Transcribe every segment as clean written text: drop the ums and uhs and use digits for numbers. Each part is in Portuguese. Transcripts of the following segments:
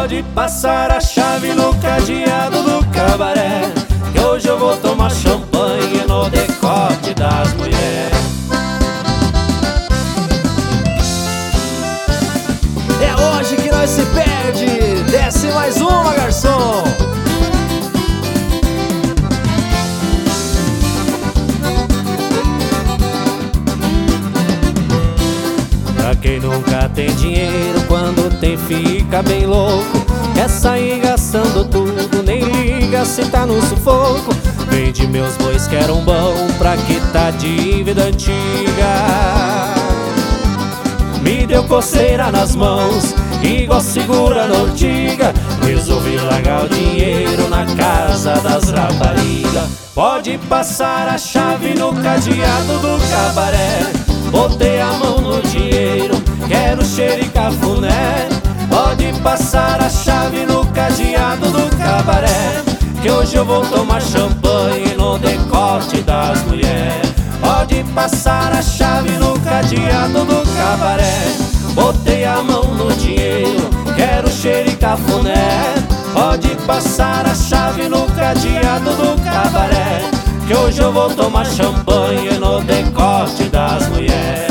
Pode passar a chave no cadeado do cabaré, que hoje eu vou tomar champanhe no decote das mulheres. É hoje que nós se perde. Desce mais uma, garçom. Pra quem nunca tem dinheiro, quando tem fica bem louco. Quer sair gastando tudo, nem liga se tá no sufoco. Vende meus bois que eram bom pra quitar dívida antiga. Me deu coceira nas mãos, igual segura na ortiga. Resolvi largar o dinheiro na casa das raparigas. Pode passar a chave no cadeado do cabaré. Botei a mão no dinheiro, quero cheiro e cafuné. Pode passar a chave no cadeado do cabaré, que hoje eu vou tomar champanhe no decote das mulheres. Pode passar a chave no cadeado do cabaré. Botei a mão no dinheiro, quero cheiro e cafuné. Pode passar a chave no cadeado do cabaré, que hoje eu vou tomar champanhe no decote das mulheres.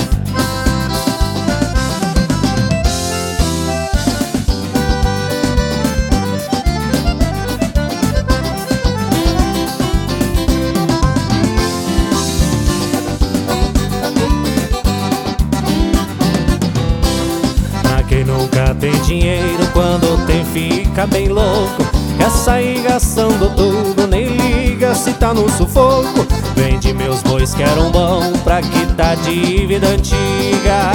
Quem nunca tem dinheiro, quando tem fica bem louco. Quer sair gastando tudo, nem liga se tá no sufoco. Vende meus bois que eram bom pra quitar dívida antiga.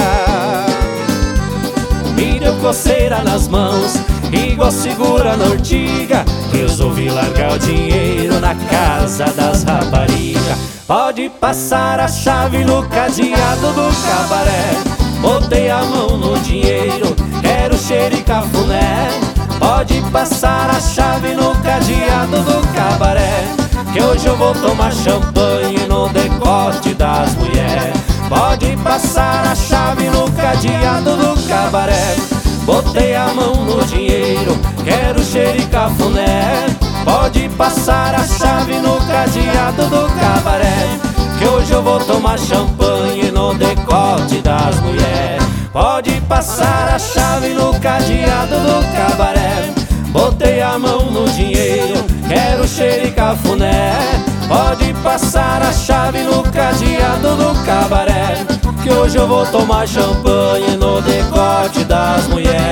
Me deu coceira nas mãos, igual segura na ortiga. Resolvi largar o dinheiro na casa das raparigas. Pode passar a chave no cadeado do cabaré. Botei a mão no dinheiro, quero cheiro e cafuné. Pode passar a chave no cadeado do cabaré, que hoje eu vou tomar champanhe no decote das mulheres. Pode passar a chave no cadeado do cabaré. Botei a mão no dinheiro, quero cheiro e cafuné. Pode passar a chave no cadeado do cabaré, que hoje eu vou tomar champanhe no decote das mulheres. Pode passar a chave no cadeado do cabaré. Botei a mão no dinheiro, quero cheiro e cafuné. Pode passar a chave no cadeado do cabaré, que hoje eu vou tomar champanhe no decote das mulheres.